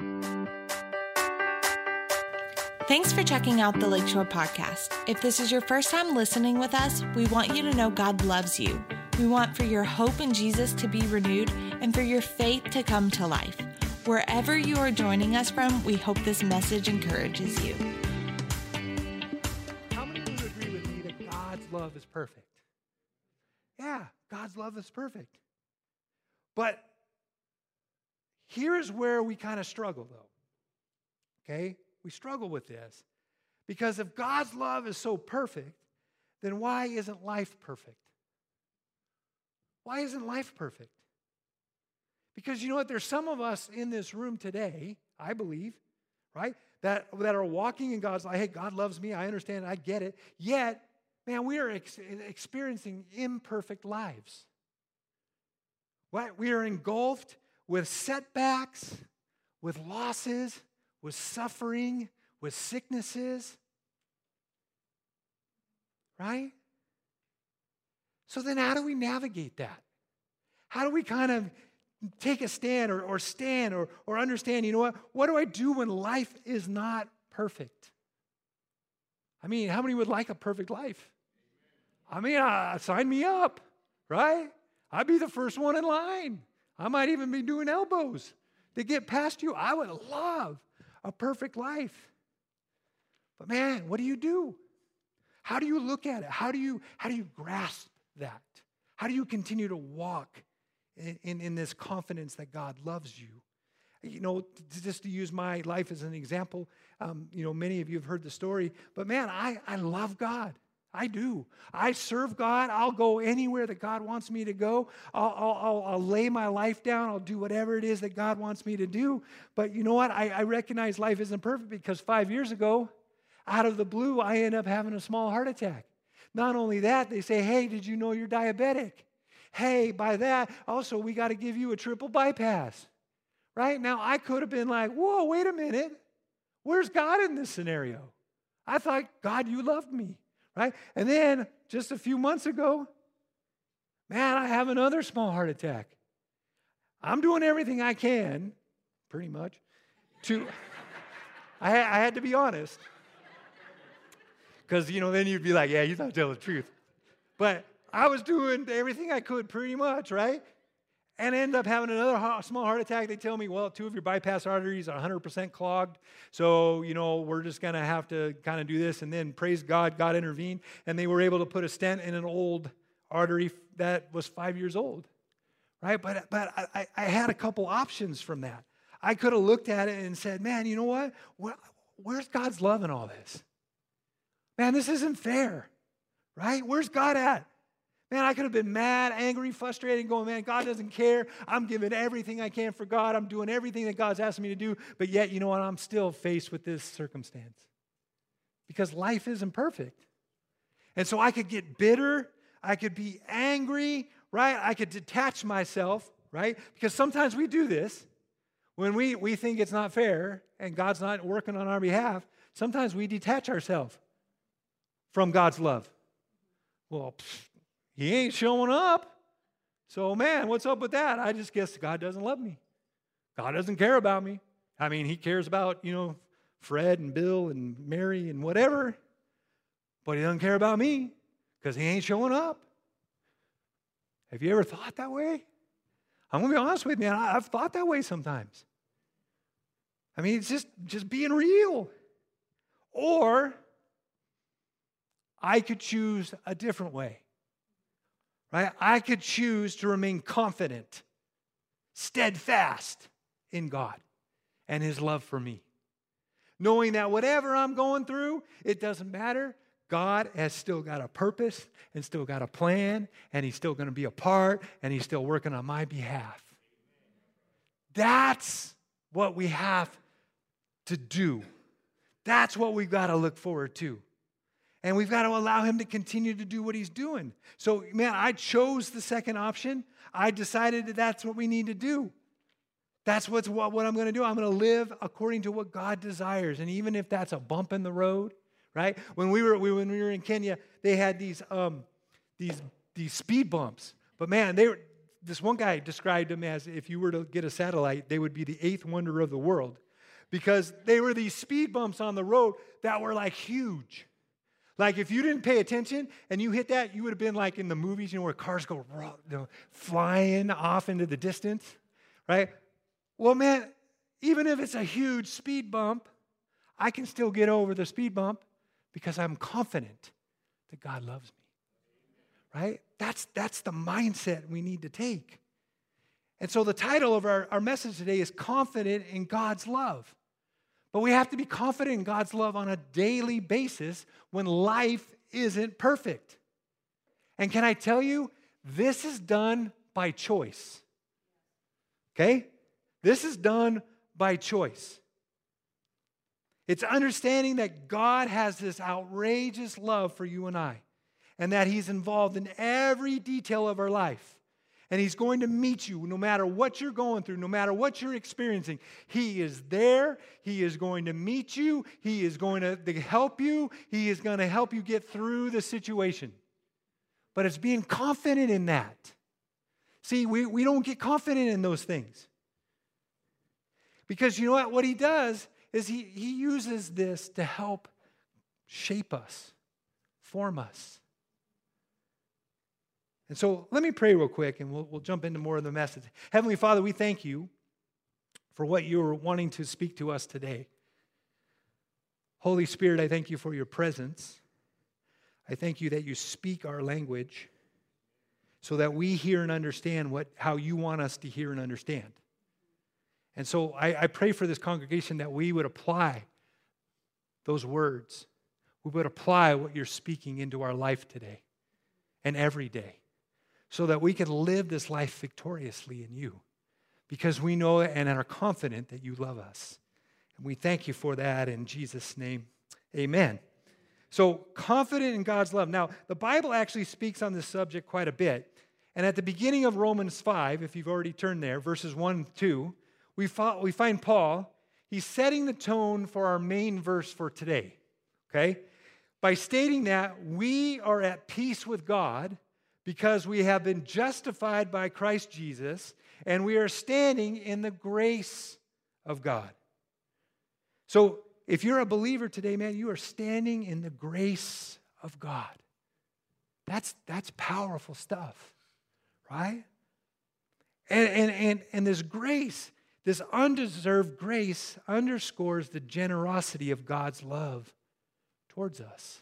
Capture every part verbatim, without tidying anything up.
Thanks for checking out the Lakeshore Podcast. If this is your first time listening with us, we want you to know God loves you. We want for your hope in Jesus to be renewed and for your faith to come to life. Wherever you are joining us from, we hope this message encourages you. How many of you agree with me that God's love is perfect? Yeah, God's love is perfect. But here is where we kind of struggle, though. Okay? We struggle with this because if God's love is so perfect, then why isn't life perfect? Why isn't life perfect? Because you know what? There's some of us in this room today, I believe, right, that, that are walking in God's life. Hey, God loves me. I understand. I get it. Yet, man, we are ex- experiencing imperfect lives. What? We are engulfed with setbacks, with losses, with suffering, with sicknesses, right? So then how do we navigate that? How do we kind of take a stand or, or stand or, or understand, you know what? What do I do when life is not perfect? I mean, how many would like a perfect life? I mean, uh, sign me up, right? I'd be the first one in line. I might even be doing elbows to get past you. I would love a perfect life. But man, what do you do? How do you look at it? How do you, how do you grasp that? How do you continue to walk in, in, in this confidence that God loves you? You know, to, just to use my life as an example, um, you know, many of you have heard the story, but man, I, I love God. I do. I serve God. I'll go anywhere that God wants me to go. I'll, I'll, I'll lay my life down. I'll do whatever it is that God wants me to do. But you know what? I, I recognize life isn't perfect because five years ago, out of the blue, I end up having a small heart attack. Not only that, they say, hey, did you know you're diabetic? Hey, by that, also, we got to give you a triple bypass. Right? Now, I could have been like, whoa, wait a minute. Where's God in this scenario? I thought, God, you loved me. Right? And then just a few months ago, man, I have another small heart attack. I'm doing everything I can, pretty much, to, I, I had to be honest. Because, you know, then you'd be like, yeah, you don't tell the truth. But I was doing everything I could pretty much, right? And end up having another small heart attack. They tell me, well, two of your bypass arteries are one hundred percent clogged. So, you know, we're just going to have to kind of do this. And then, praise God, God intervened. And they were able to put a stent in an old artery that was five years old. Right? But, but I, I had a couple options from that. I could have looked at it and said, man, you know what? Where, where's God's love in all this? Man, this isn't fair. Right? Where's God at? Man, I could have been mad, angry, frustrated, going, man, God doesn't care. I'm giving everything I can for God. I'm doing everything that God's asked me to do. But yet, you know what? I'm still faced with this circumstance. Because life isn't perfect. And so I could get bitter. I could be angry, right? I could detach myself, right? Because sometimes we do this. When we, we think it's not fair and God's not working on our behalf, sometimes we detach ourselves from God's love. Well, pfft. He ain't showing up. So, man, what's up with that? I just guess God doesn't love me. God doesn't care about me. I mean, he cares about, you know, Fred and Bill and Mary and whatever. But he doesn't care about me because he ain't showing up. Have you ever thought that way? I'm going to be honest with you, man. I've thought that way sometimes. I mean, it's just, just being real. Or I could choose a different way. Right? I could choose to remain confident, steadfast in God and his love for me. Knowing that whatever I'm going through, it doesn't matter. God has still got a purpose and still got a plan, and he's still going to be a part, and he's still working on my behalf. That's what we have to do. That's what we've got to look forward to. And we've got to allow him to continue to do what he's doing. So, man, I chose the second option. I decided that that's what we need to do. That's what's what, what I'm going to do. I'm going to live according to what God desires. And even if that's a bump in the road, right? When we were we, when we were in Kenya, they had these um, these these speed bumps. But man, they were, this one guy described them as if you were to get a satellite, they would be the eighth wonder of the world. because they were these speed bumps on the road that were like huge. Like if you didn't pay attention and you hit that, you would have been like in the movies, you know, where cars go you know, flying off into the distance, right? Well, man, even if it's a huge speed bump, I can still get over the speed bump because I'm confident that God loves me, right? That's, that's the mindset we need to take. And so the title of our, our message today is Confident in God's Love. But we have to be confident in God's love on a daily basis when life isn't perfect. And can I tell you, this is done by choice. Okay? This is done by choice. It's understanding that God has this outrageous love for you and I, and that He's involved in every detail of our life. And He's going to meet you no matter what you're going through, no matter what you're experiencing. He is there. He is going to meet you. He is going to, to help you. He is going to help you get through the situation. But it's being confident in that. See, we, we don't get confident in those things. Because you know what? What He does is he, he uses this to help shape us, form us. And so let me pray real quick, and we'll, we'll jump into more of the message. Heavenly Father, we thank you for what you're wanting to speak to us today. Holy Spirit, I thank you for your presence. I thank you that you speak our language so that we hear and understand what, how you want us to hear and understand. And so I, I pray for this congregation that we would apply those words. We would apply what you're speaking into our life today and every day, so that we can live this life victoriously in you, because we know and are confident that you love us. And we thank you for that in Jesus' name. Amen. So, confident in God's love. Now, the Bible actually speaks on this subject quite a bit. And at the beginning of Romans five, if you've already turned there, verses one and two, we find Paul, he's setting the tone for our main verse for today, okay? By stating that we are at peace with God because we have been justified by Christ Jesus, and we are standing in the grace of God. So if you're a believer today, man, you are standing in the grace of God. That's, that's powerful stuff, right? And, and, and, and this grace, this undeserved grace, underscores the generosity of God's love towards us.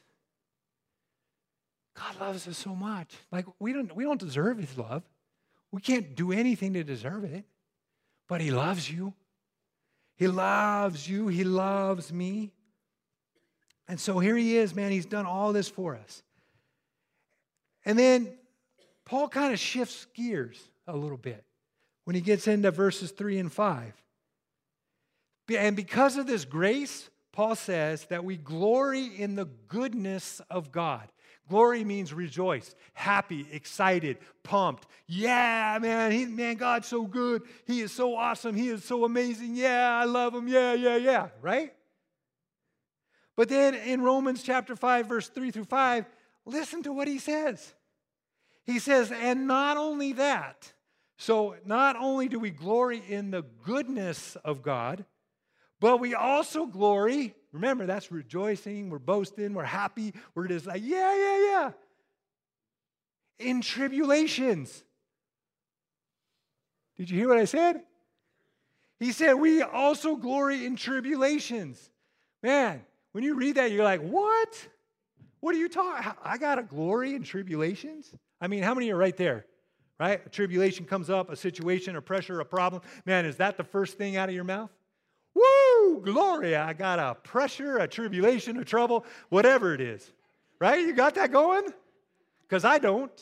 God loves us so much. Like, we don't, we don't deserve His love. We can't do anything to deserve it. But He loves you. He loves you. He loves me. And so here He is, man. He's done all this for us. And then Paul kind of shifts gears a little bit when he gets into verses three and five. And because of this grace, Paul says that we glory in the goodness of God. Glory means rejoice, happy, excited, pumped. Yeah, man, he, man, God's so good. He is so awesome. He is so amazing. Yeah, I love Him. Yeah, yeah, yeah, right? But then in Romans chapter five, verse three through five, listen to what he says. He says, and not only that, so not only do we glory in the goodness of God, but we also glory, remember, that's rejoicing, we're boasting, we're happy, we're just like, yeah, yeah, yeah. In tribulations. Did you hear what I said? He said, we also glory in tribulations. Man, when you read that, you're like, what? What are you talking? I got a glory in tribulations? I mean, how many are right there? Right? A tribulation comes up, a situation, a pressure, a problem. Man, is that the first thing out of your mouth? Woo! Glory! I got a pressure, a tribulation, a trouble, whatever it is. Right? You got that going? Because I don't.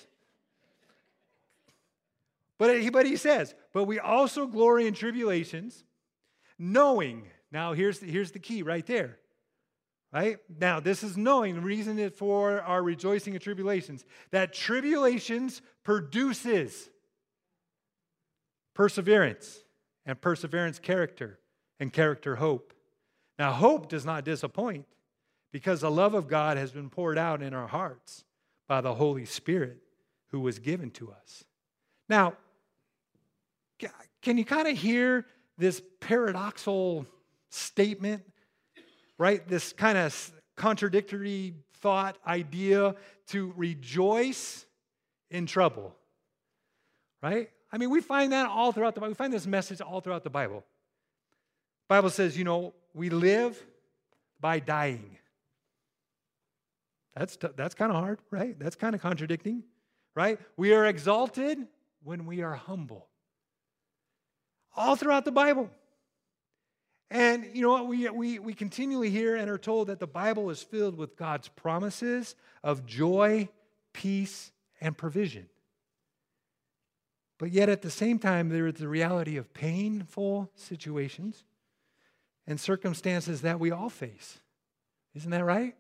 But he, but he says, but we also glory in tribulations, knowing. Now, here's the, here's the key right there. Right? Now, this is knowing, the reason for our rejoicing in tribulations, that tribulations produces perseverance, and perseverance character, and character hope. Now, hope does not disappoint, because the love of God has been poured out in our hearts by the Holy Spirit who was given to us. Now, can you kind of hear this paradoxical statement, right? This kind of contradictory thought, idea to rejoice in trouble, right? I mean, we find that all throughout the Bible. We find this message all throughout the Bible. The Bible says, you know, we live by dying. That's, t- that's kind of hard, right? That's kind of contradicting, right? We are exalted when we are humble. All throughout the Bible. And you know what? We, we, we continually hear and are told that the Bible is filled with God's promises of joy, peace, and provision. But yet at the same time, there is the reality of painful situations and circumstances that we all face. Isn't that right?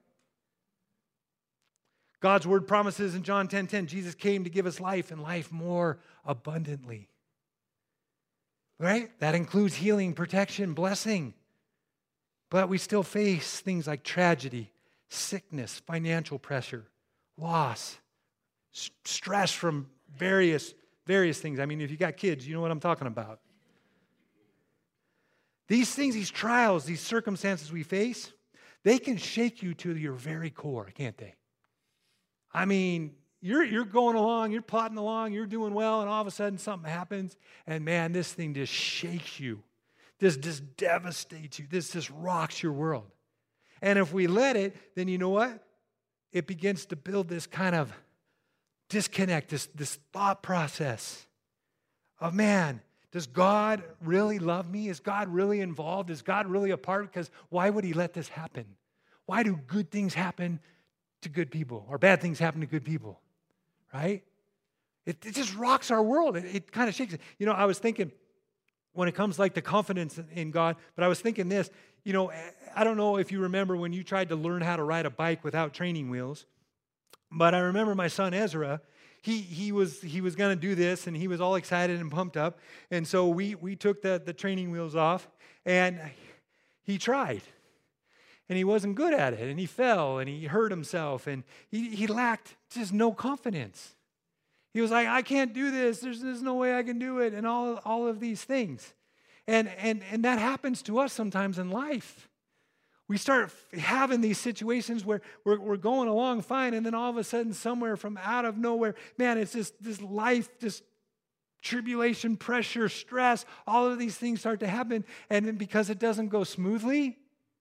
God's word promises in John ten ten, Jesus came to give us life and life more abundantly. Right? That includes healing, protection, blessing. But we still face things like tragedy, sickness, financial pressure, loss, s- stress from various, various things. I mean, if you got kids, you know what I'm talking about. These things, these trials, these circumstances we face, they can shake you to your very core, can't they? I mean, You're, you're going along, you're plodding along, you're doing well, and all of a sudden something happens, and man, this thing just shakes you. This just devastates you. This just rocks your world. And if we let it, then you know what? It begins to build this kind of disconnect, this, this thought process of, man, does God really love me? Is God really involved? Is God really a part? Because why would he let this happen? Why do good things happen to good people, or bad things happen to good people? Right? It, it just rocks our world. It, it kind of shakes it. You know, I was thinking, when it comes like the confidence in God, but I was thinking this, you know, I don't know if you remember when you tried to learn how to ride a bike without training wheels, but I remember my son Ezra, he he was he was going to do this, and he was all excited and pumped up, and so we we took the, the training wheels off, and he tried. And he wasn't good at it, and he fell, and he hurt himself, and he, he lacked just no confidence. He was like, I can't do this. There's, there's no way I can do it, and all, all of these things. And, and, and that happens to us sometimes in life. We start having these situations where we're, we're going along fine, and then all of a sudden, somewhere from out of nowhere, man, it's just this life, just tribulation, pressure, stress, all of these things start to happen, and then because it doesn't go smoothly,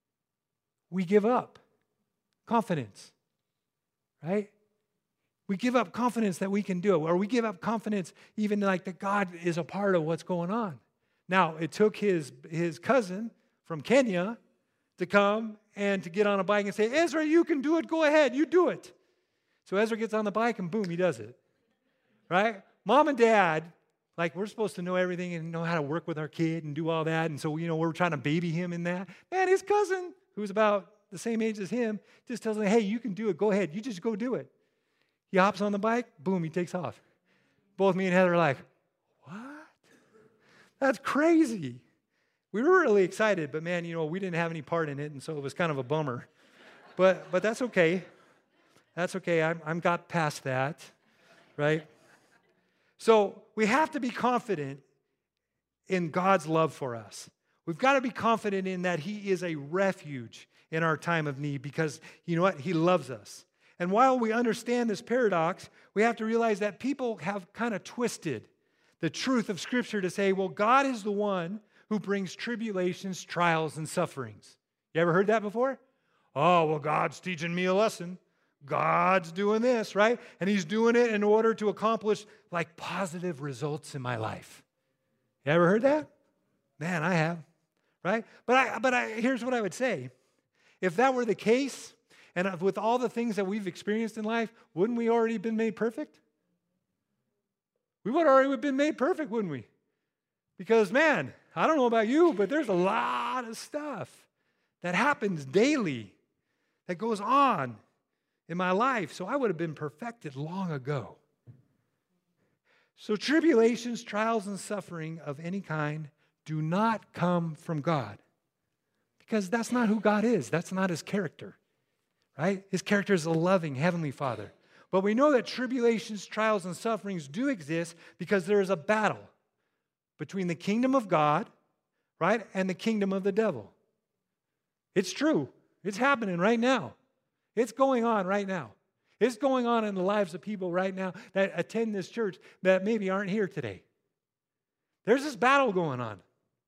we give up confidence, right? We give up confidence that we can do it, or we give up confidence even like that God is a part of what's going on. Now, it took his, his cousin from Kenya to come and to get on a bike and say, Ezra, you can do it. Go ahead. You do it. So Ezra gets on the bike and boom, he does it, right? Mom and dad, like we're supposed to know everything and know how to work with our kid and do all that. And so, you know, we're trying to baby him in that. Man, his cousin, who's about the same age as him, just tells him, hey, you can do it. Go ahead. You just go do it. He hops on the bike. Boom, he takes off. Both me and Heather are like, what? That's crazy. We were really excited, but man, you know, we didn't have any part in it, and so it was kind of a bummer. But but that's okay. That's okay. I'm, I'm got past that, right? So we have to be confident in God's love for us. We've got to be confident in that he is a refuge in our time of need because, you know what, he loves us. And while we understand this paradox, we have to realize that people have kind of twisted the truth of Scripture to say, well, God is the one who brings tribulations, trials, and sufferings. You ever heard that before? Oh, well, God's teaching me a lesson. God's doing this, right? And he's doing it in order to accomplish like positive results in my life. You ever heard that? Man, I have. Right? But I, but I, here's what I would say. If that were the case, and with all the things that we've experienced in life, wouldn't we already been made perfect? We would already have been made perfect, wouldn't we? Because, man, I don't know about you, but there's a lot of stuff that happens daily that goes on in my life. So I would have been perfected long ago. So tribulations, trials, and suffering of any kind do not come from God. Because that's not who God is. That's not his character, right? His character is a loving Heavenly Father. But we know that tribulations, trials, and sufferings do exist because there is a battle between the kingdom of God, right, and the kingdom of the devil. It's true. It's happening right now. It's going on right now. It's going on in the lives of people right now that attend this church that maybe aren't here today. There's this battle going on.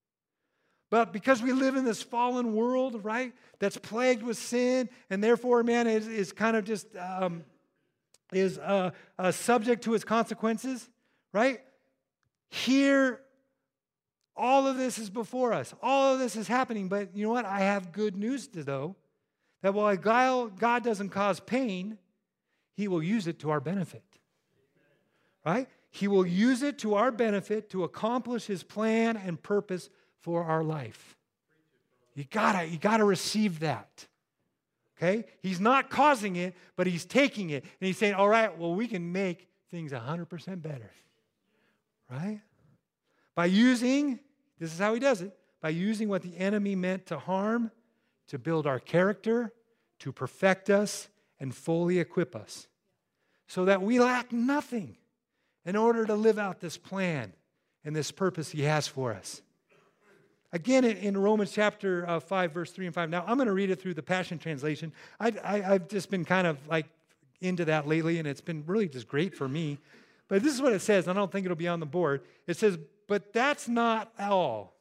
But because we live in this fallen world, right, that's plagued with sin, and therefore, man, is, is kind of just um, is uh, uh, subject to its consequences, right? Here, all of this is before us. All of this is happening. But you know what? I have good news to though, that while God doesn't cause pain, He will use it to our benefit, right? He will use it to our benefit to accomplish His plan and purpose for our life. You gotta, you gotta receive that. Okay? He's not causing it, but He's taking it. And He's saying, all right, well, we can make things one hundred percent better. Right? By using, this is how He does it, by using what the enemy meant to harm, to build our character, to perfect us, and fully equip us. So that we lack nothing in order to live out this plan and this purpose He has for us. Again, in Romans chapter uh, five, verse three and five. Now, I'm going to read it through the Passion Translation. I, I, I've just been kind of like into that lately, and it's been really just great for me. But this is what it says. I don't think it'll be on the board. It says, but that's not all.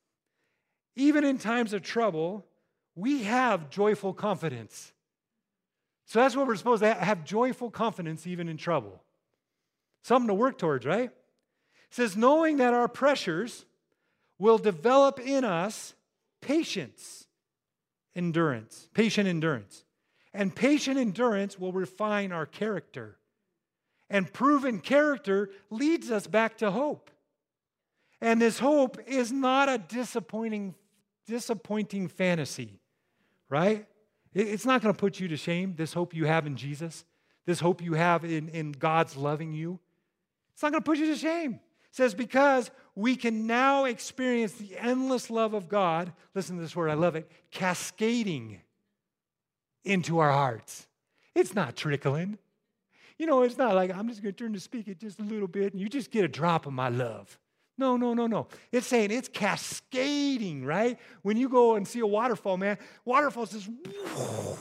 Even in times of trouble, we have joyful confidence. So that's what we're supposed to have, have joyful confidence even in trouble. Something to work towards, right? It says, knowing that our pressures will develop in us patience, endurance, patient endurance. And patient endurance will refine our character. And proven character leads us back to hope. And this hope is not a disappointing, disappointing fantasy, right? It's not going to put you to shame, this hope you have in Jesus, this hope you have in, in God's loving you. It's not going to put you to shame. It says, because we can now experience the endless love of God, listen to this word, I love it, cascading into our hearts. It's not trickling. You know, it's not like, I'm just going to turn the spigot just a little bit and you just get a drop of my love. No, no, no, no. It's saying it's cascading, right? When you go and see a waterfall, man, waterfall says, whoo.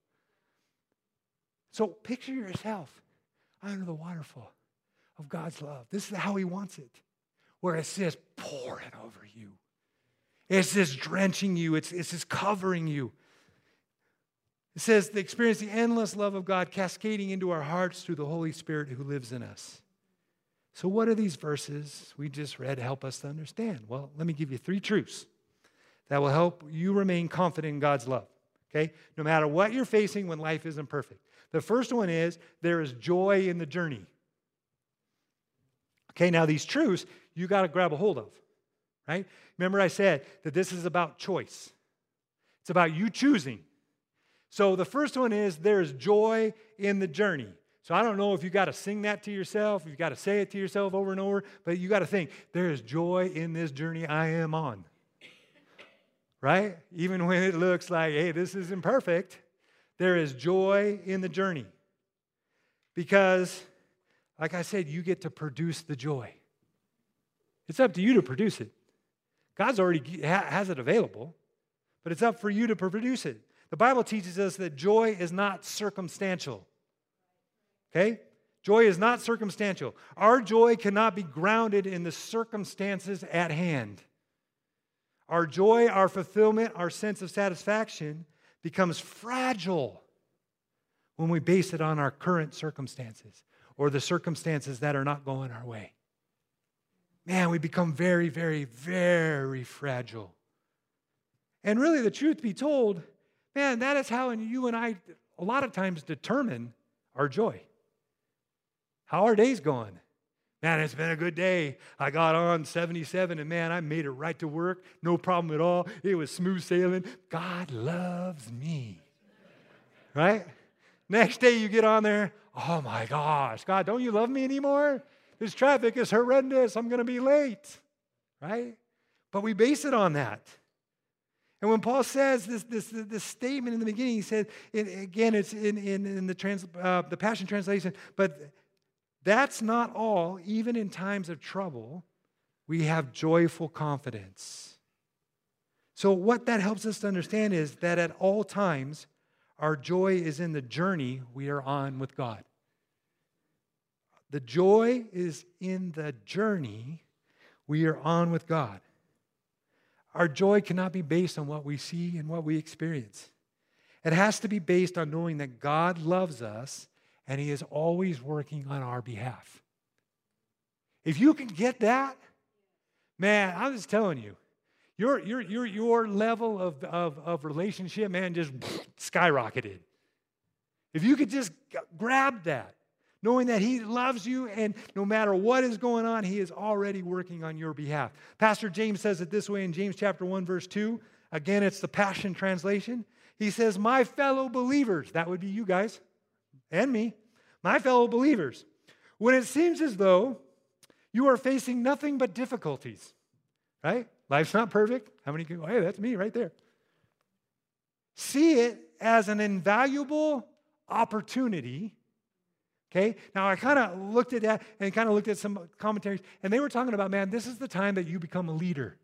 So picture yourself under the waterfall of God's love. This is how He wants it, where it's just pouring over you. It's just drenching you. It's, it's just covering you. It says to experience the endless love of God cascading into our hearts through the Holy Spirit who lives in us. So what do these verses we just read help us to understand? Well, let me give you three truths that will help you remain confident in God's love, okay? No matter what you're facing when life isn't perfect. The first one is there is joy in the journey. Okay, now these truths you got to grab a hold of, right? Remember I said that this is about choice. It's about you choosing. So the first one is there is joy in the journey. So I don't know if you got to sing that to yourself, if you got to say it to yourself over and over, but you got to think, there is joy in this journey I am on. Right? Even when it looks like, hey, this isn't perfect, there is joy in the journey. Because, like I said, you get to produce the joy. It's up to you to produce it. God's already has it available, but it's up for you to produce it. The Bible teaches us that joy is not circumstantial. Okay? Joy is not circumstantial. Our joy cannot be grounded in the circumstances at hand. Our joy, our fulfillment, our sense of satisfaction becomes fragile when we base it on our current circumstances or the circumstances that are not going our way. Man, we become very, very, very fragile. And really, the truth be told, man, that is how you and I a lot of times determine our joy. How are days going? Man, it's been a good day. I got on seventy-seven and man, I made it right to work. No problem at all. It was smooth sailing. God loves me. Right? Next day you get on there. Oh my gosh, God, don't you love me anymore? This traffic is horrendous. I'm going to be late. Right? But we base it on that. And when Paul says this, this, this statement in the beginning, he said, it, again, it's in, in, in the, trans, uh, the Passion Translation, but that's not all. Even in times of trouble, we have joyful confidence. So what that helps us to understand is that at all times, our joy is in the journey we are on with God. The joy is in the journey we are on with God. Our joy cannot be based on what we see and what we experience. It has to be based on knowing that God loves us and He is always working on our behalf. If you can get that, man, I'm just telling you, your, your, your, your level of, of, of relationship, man, just skyrocketed. If you could just grab that, knowing that He loves you and no matter what is going on, He is already working on your behalf. Pastor James says it this way in James chapter one, verse two. Again, it's the Passion Translation. He says, my fellow believers, that would be you guys and me, my fellow believers, when it seems as though you are facing nothing but difficulties, right? Life's not perfect. How many can go, hey, that's me right there. See it as an invaluable opportunity. Okay, now I kind of looked at that and kind of looked at some commentaries, and they were talking about, man, this is the time that you become a leader.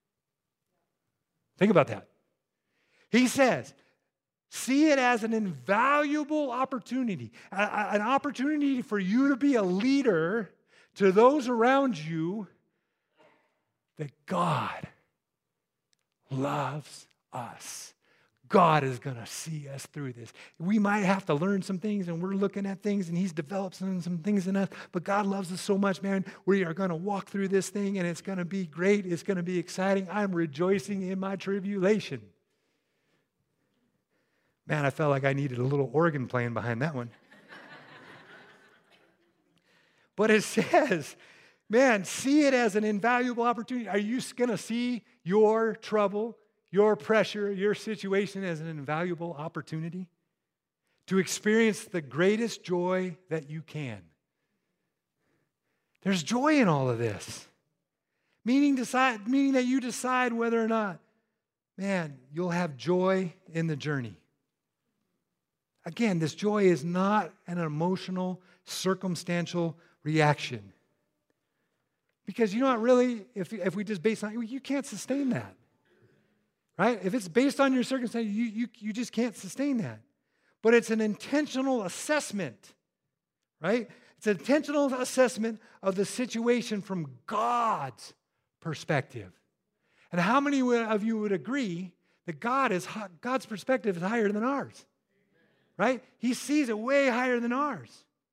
Think about that. He says, see it as an invaluable opportunity, a, a, an opportunity for you to be a leader to those around you, that God loves us. God is going to see us through this. We might have to learn some things, and we're looking at things, and He's developed some, some things in us, but God loves us so much, man. We are going to walk through this thing, and it's going to be great. It's going to be exciting. I'm rejoicing in my tribulation. Man, I felt like I needed a little organ playing behind that one. But it says, man, see it as an invaluable opportunity. Are you going to see your trouble, your pressure, your situation as an invaluable opportunity to experience the greatest joy that you can? There's joy in all of this. Meaning, decide, meaning that you decide whether or not, man, you'll have joy in the journey. Again, this joy is not an emotional, circumstantial reaction. Because you know what, really, if, if we just base on it, you can't sustain that. Right? If it's based on your circumstances, you, you, you just can't sustain that. But it's an intentional assessment, right? It's an intentional assessment of the situation from God's perspective. And how many of you would agree that God is God's perspective is higher than ours? Right? He sees it way higher than ours.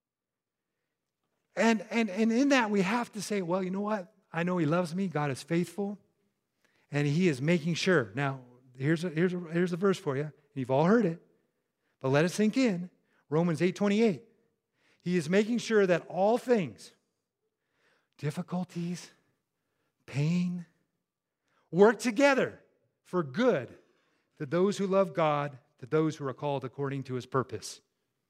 And, and, and in that, we have to say, well, you know what? I know He loves me. God is faithful. And He is making sure. Now, here's a, here's a, here's a verse for you. You've all heard it. But let it sink in. Romans eight twenty-eight. He is making sure that all things, difficulties, pain, work together for good to those who love God, to those who are called according to His purpose.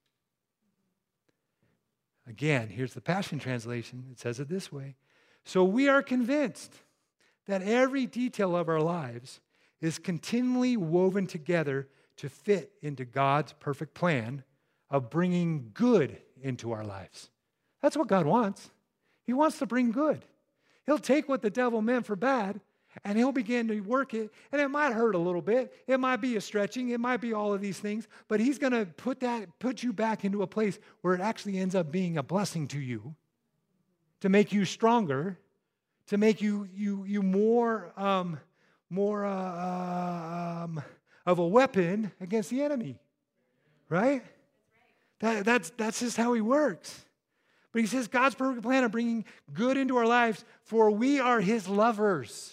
Again, here's the Passion Translation. It says it this way. So we are convinced that every detail of our lives is continually woven together to fit into God's perfect plan of bringing good into our lives. That's what God wants. He wants to bring good. He'll take what the devil meant for bad, and He'll begin to work it, and it might hurt a little bit. It might be a stretching. It might be all of these things, but He's going to put that, put you back into a place where it actually ends up being a blessing to you, to make you stronger, to make you you you more um, more uh, um, of a weapon against the enemy, right? That that's that's just how He works. But He says God's perfect plan of bringing good into our lives, for we are His lovers.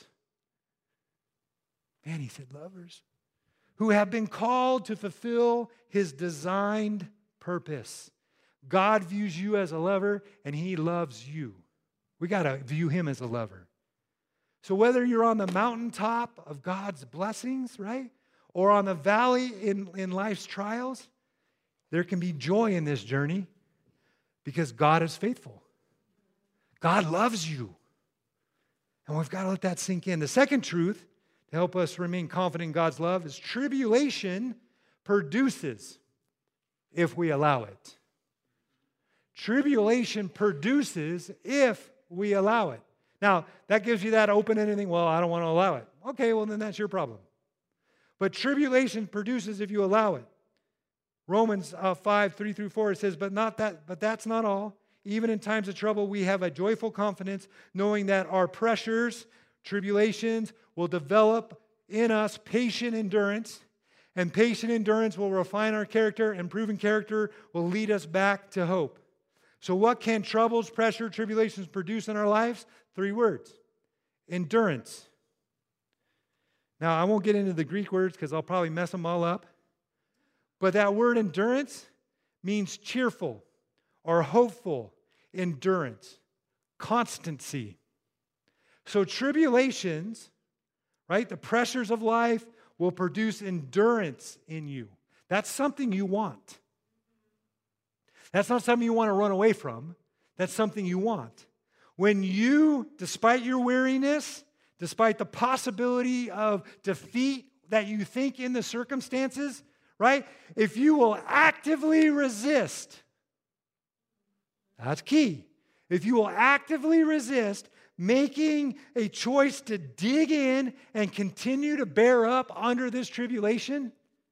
Man, He said lovers, who have been called to fulfill His designed purpose. God views you as a lover, and He loves you. We got to view Him as a lover. So whether you're on the mountaintop of God's blessings, right, or on the valley in, in life's trials, there can be joy in this journey because God is faithful. God loves you. And we've got to let that sink in. The second truth to help us remain confident in God's love is tribulation produces if we allow it. Tribulation produces if we allow it. Now, that gives you that open-ended thing, well, I don't want to allow it. Okay, well, then that's your problem. But tribulation produces if you allow it. Romans uh, five, three through four, it says, but not that, but that's not all. Even in times of trouble, we have a joyful confidence, knowing that our pressures, tribulations, will develop in us patient endurance. And patient endurance will refine our character, and proven character will lead us back to hope. So what can troubles, pressure, tribulations produce in our lives? Three words. Endurance. Now, I won't get into the Greek words because I'll probably mess them all up. But that word endurance means cheerful or hopeful endurance, constancy. So tribulations, right, the pressures of life will produce endurance in you. That's something you want. That's not something you want to run away from. That's something you want. When you, despite your weariness, despite the possibility of defeat that you think in the circumstances, right? If you will actively resist, that's key. If you will actively resist making a choice to dig in and continue to bear up under this tribulation,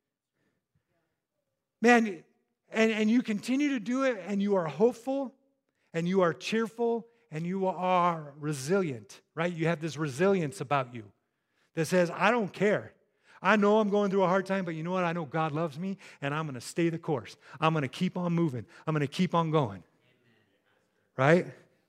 man, and, and you continue to do it, and you are hopeful, and you are cheerful, and you are resilient, right? You have this resilience about you that says, I don't care. I know I'm going through a hard time, but you know what? I know God loves me, and I'm going to stay the course. I'm going to keep on moving. I'm going to keep on going, right?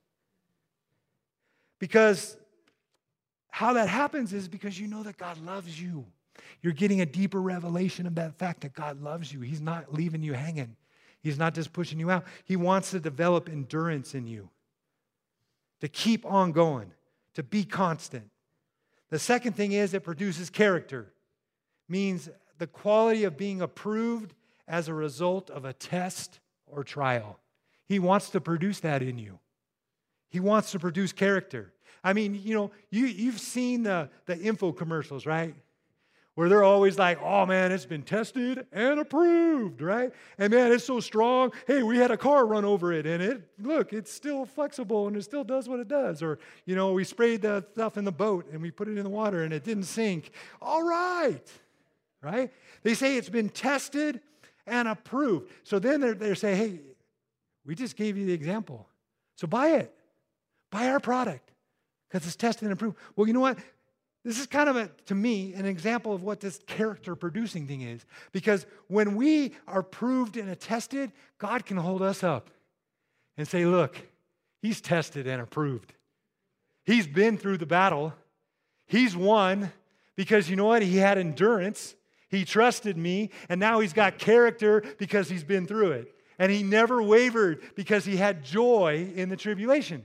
Because how that happens is because you know that God loves you. You're getting a deeper revelation of that fact that God loves you. He's not leaving you hanging. He's not just pushing you out. He wants to develop endurance in you, to keep on going, to be constant. The second thing is it produces character, means the quality of being approved as a result of a test or trial. He wants to produce that in you. He wants to produce character. I mean, you know, you, you've seen the, the info commercials, right? Where they're always like, oh man, it's been tested and approved, right? And man, it's so strong. Hey, we had a car run over it and it, look, it's still flexible and it still does what it does. Or, you know, we sprayed the stuff in the boat and we put it in the water and it didn't sink. All right, right? They say it's been tested and approved. So then they're, they're saying, hey, we just gave you the example. So buy it. Buy our product because it's tested and approved. Well, you know what? This is kind of, a, to me, an example of what this character-producing thing is. Because when we are proved and attested, God can hold us up and say, look, he's tested and approved. He's been through the battle. He's won because, you know what? He had endurance. He trusted me, and now he's got character because he's been through it. And he never wavered because he had joy in the tribulation.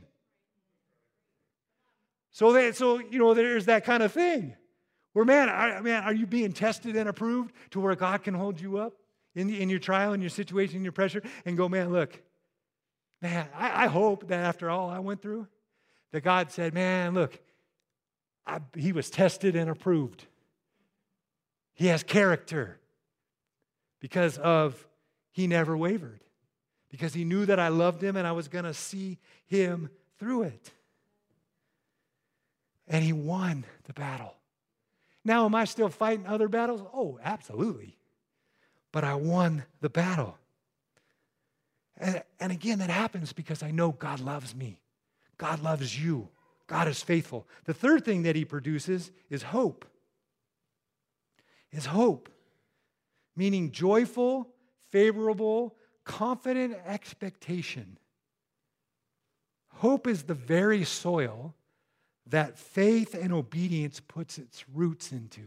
So, that, so you know, there's that kind of thing where, man, I, man, are you being tested and approved to where God can hold you up in, in your trial, in your situation, in your pressure, and go, man, look, man, I, I hope that after all I went through, that God said, man, look, I, he was tested and approved. He has character because of he never wavered, because he knew that I loved him and I was going to see him through it. And he won the battle. Now, am I still fighting other battles? Oh, absolutely. But I won the battle. And, and again, that happens because I know God loves me. God loves you. God is faithful. The third thing that he produces is hope. Is hope. Meaning joyful, favorable, confident expectation. Hope is the very soil that faith and obedience puts its roots into.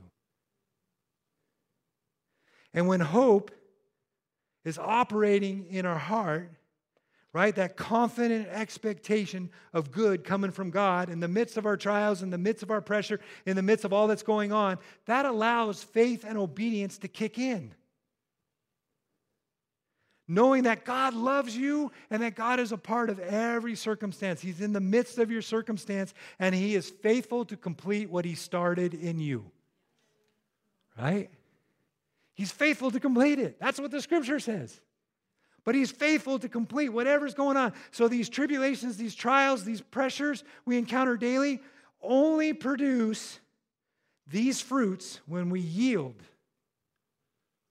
And when hope is operating in our heart, right, that confident expectation of good coming from God in the midst of our trials, in the midst of our pressure, in the midst of all that's going on, that allows faith and obedience to kick in. Knowing that God loves you and that God is a part of every circumstance. He's in the midst of your circumstance and he is faithful to complete what he started in you. Right? He's faithful to complete it. That's what the scripture says. But he's faithful to complete whatever's going on. So these tribulations, these trials, these pressures we encounter daily only produce these fruits when we yield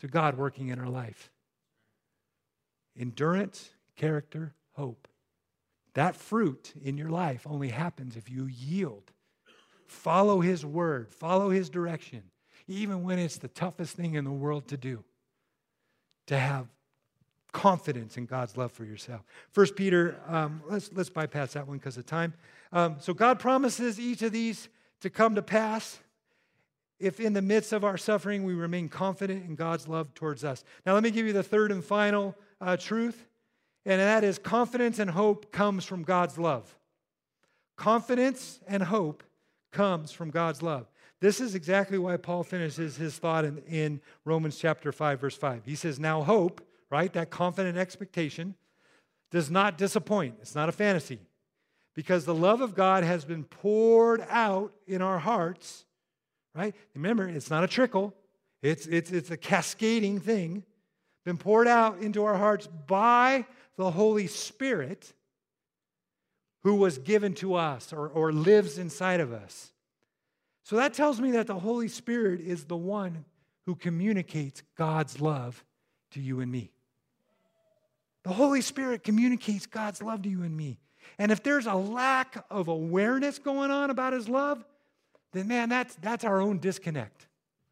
to God working in our life. Endurance, character, hope. That fruit in your life only happens if you yield. Follow His word. Follow His direction. Even when it's the toughest thing in the world to do. To have confidence in God's love for yourself. First Peter, um, let's, let's bypass that one because of time. Um, so God promises each of these to come to pass if in the midst of our suffering we remain confident in God's love towards us. Now let me give you the third and final uh, truth. And that is confidence and hope comes from God's love. Confidence and hope comes from God's love. This is exactly why Paul finishes his thought in, in Romans chapter five, verse five. He says, now hope, right, that confident expectation, does not disappoint. It's not a fantasy. Because the love of God has been poured out in our hearts, right? Remember, it's not a trickle. It's, it's, it's a cascading thing. Been poured out into our hearts by the Holy Spirit who was given to us or, or lives inside of us. So that tells me that the Holy Spirit is the one who communicates God's love to you and me. The Holy Spirit communicates God's love to you and me. And if there's a lack of awareness going on about His love, then man, that's, that's our own disconnect.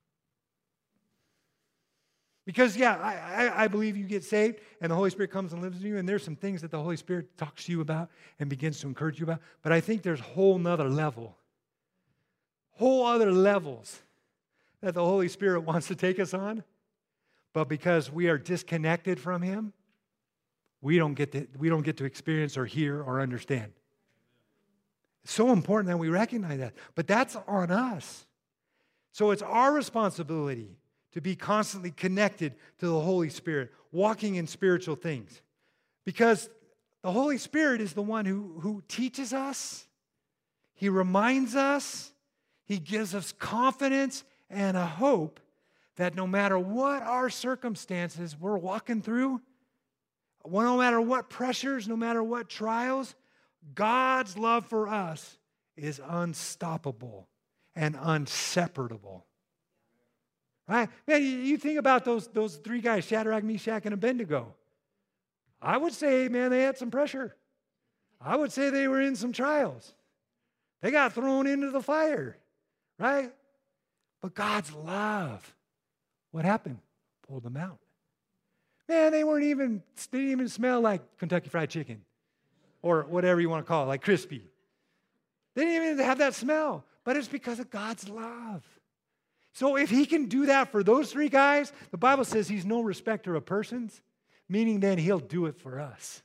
Because, yeah, I, I, I believe you get saved and the Holy Spirit comes and lives in you, and there's some things that the Holy Spirit talks to you about and begins to encourage you about. But I think there's a whole nother level, whole other levels that the Holy Spirit wants to take us on. But because we are disconnected from Him, we don't get to, we don't get to experience or hear or understand. It's so important that we recognize that. But that's on us. So it's our responsibility to be constantly connected to the Holy Spirit, walking in spiritual things. Because the Holy Spirit is the one who, who teaches us, He reminds us, He gives us confidence and a hope that no matter what our circumstances we're walking through, no matter what pressures, no matter what trials, God's love for us is unstoppable and inseparable. Right? Man, you think about those, those three guys, Shadrach, Meshach, and Abednego. I would say, man, they had some pressure. I would say they were in some trials. They got thrown into the fire, right? But God's love, what happened? Pulled them out. Man, they weren't even, they didn't even smell like Kentucky Fried Chicken or whatever you want to call it, like crispy. They didn't even have that smell, but it's because of God's love. So if He can do that for those three guys, the Bible says He's no respecter of persons, meaning then He'll do it for us.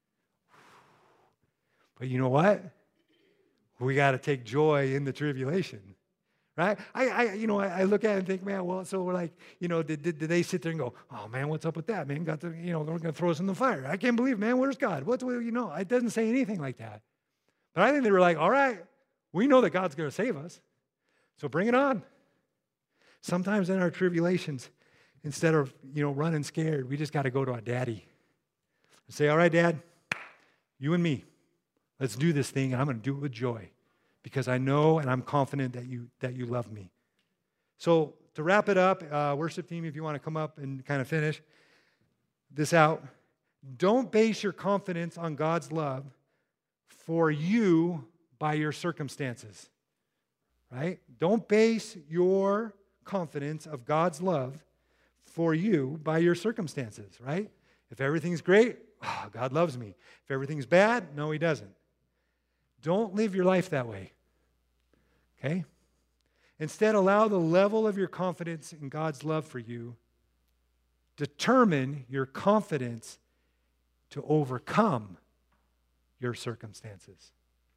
But you know what? We got to take joy in the tribulation, right? I, I you know, I, I look at it and think, man, well, so we're like, you know, did, did, did they sit there and go, oh, man, what's up with that, man? Got to, you know, they're going to throw us in the fire. I can't believe, man, where's God? What's, you know, it doesn't say anything like that. But I think they were like, all right, we know that God's going to save us, so bring it on. Sometimes in our tribulations, instead of, you know, running scared, we just got to go to our daddy and say, all right, Dad, you and me, let's do this thing, and I'm going to do it with joy because I know and I'm confident that you that you love me. So to wrap it up, uh, worship team, if you want to come up and kind of finish this out, don't base your confidence on God's love for you by your circumstances, right? Don't base your confidence of God's love for you by your circumstances, right? If everything's great, oh, God loves me. If everything's bad, no, He doesn't. Don't live your life that way, okay? Instead, allow the level of your confidence in God's love for you determine your confidence to overcome your circumstances.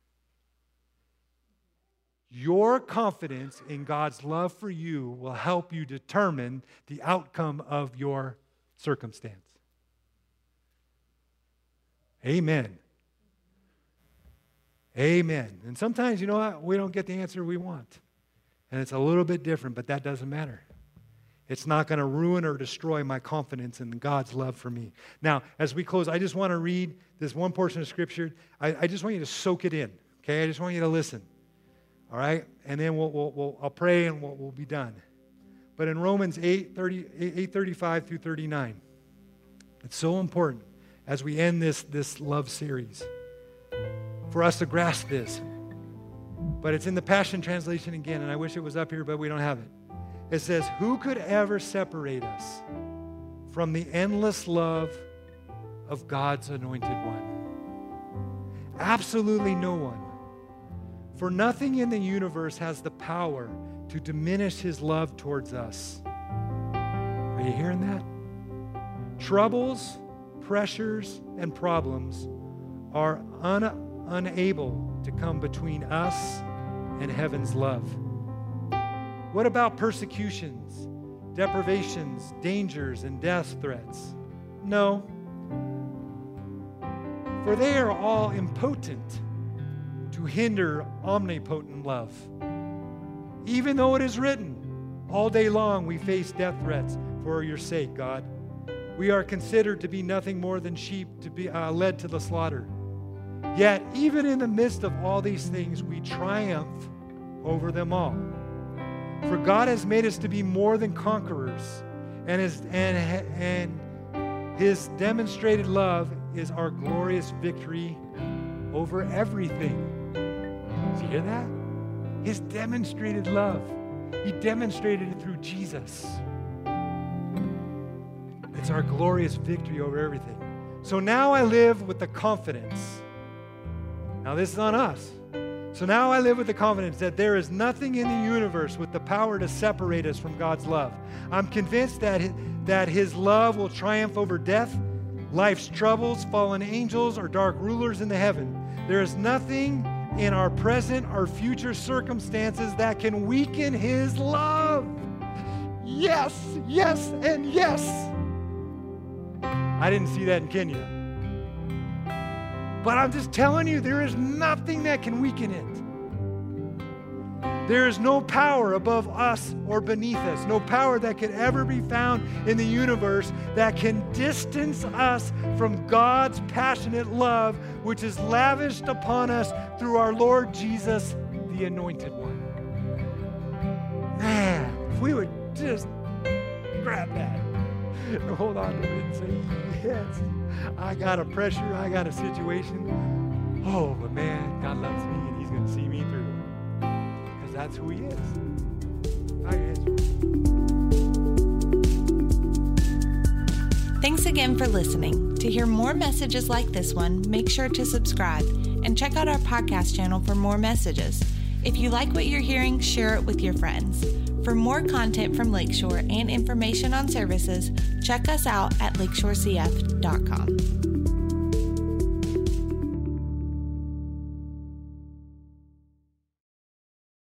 Your confidence in God's love for you will help you determine the outcome of your circumstance. Amen. Amen. And sometimes, you know what? We don't get the answer we want. And it's a little bit different, but that doesn't matter. It's not going to ruin or destroy my confidence in God's love for me. Now, as we close, I just want to read this one portion of Scripture. I, I just want you to soak it in, okay? I just want you to listen. All right? And then we'll, we'll, we'll, I'll pray and we'll, we'll be done. But in Romans eight thirty-five through thirty-nine, it's so important as we end this, this love series for us to grasp this. But it's in the Passion Translation again, and I wish it was up here, but we don't have it. It says, who could ever separate us from the endless love of God's anointed one? Absolutely no one. For nothing in the universe has the power to diminish his love towards us. Are you hearing that? Troubles, pressures, and problems are un- unable to come between us and heaven's love. What about persecutions, deprivations, dangers, and death threats? No. For they are all impotent to hinder omnipotent love. Even though it is written, all day long we face death threats for your sake, God. We are considered to be nothing more than sheep to be uh, led to the slaughter. Yet, even in the midst of all these things, we triumph over them all. For God has made us to be more than conquerors, and his, and, and his demonstrated love is our glorious victory over everything. Did you hear that? His demonstrated love. He demonstrated it through Jesus. It's our glorious victory over everything. So now I live with the confidence. Now this is on us. So now I live with the confidence that there is nothing in the universe with the power to separate us from God's love. I'm convinced that his, that his love will triumph over death, life's troubles, fallen angels, or dark rulers in the heaven. There is nothing in our present or future circumstances that can weaken his love. Yes, yes, and yes. I didn't see that in Kenya. But I'm just telling you, there is nothing that can weaken it. There is no power above us or beneath us, no power that could ever be found in the universe that can distance us from God's passionate love, which is lavished upon us through our Lord Jesus, the Anointed One. Man, if we would just grab that and hold on to it and say, yes, I got a pressure, I got a situation. Oh, but man, God loves me and he's going to see me through. Because that's who he is. Bow your heads. Thanks again for listening. To hear more messages like this one, make sure to subscribe and check out our podcast channel for more messages. If you like what you're hearing, share it with your friends. For more content from Lakeshore and information on services, check us out at lakeshore c f dot com.